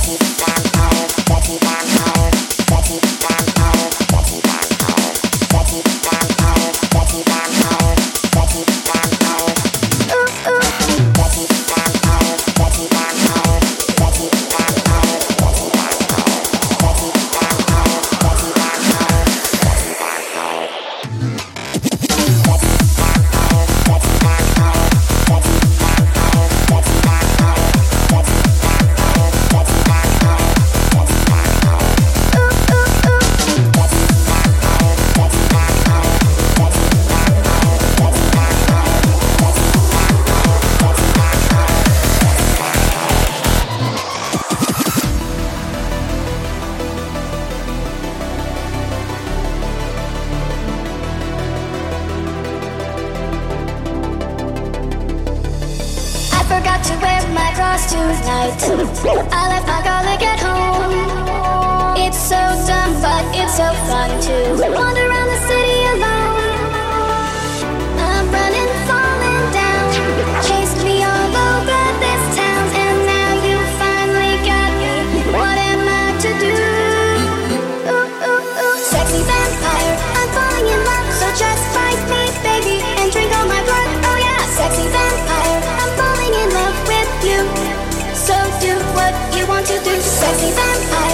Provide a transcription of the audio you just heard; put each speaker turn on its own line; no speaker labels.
I left my garlic at home. It's so dumb, but it's so fun to wander around the city alone. I'm running, falling down, chased me all over this town, and now you finally got me. What am I to do? Ooh, ooh, ooh. Sexy vampire, I'm falling in love, so just fight me, baby, and drink all my blood. Oh yeah, sexy vampire, I'm falling in love with you. So do what you want to do, sexy vampire.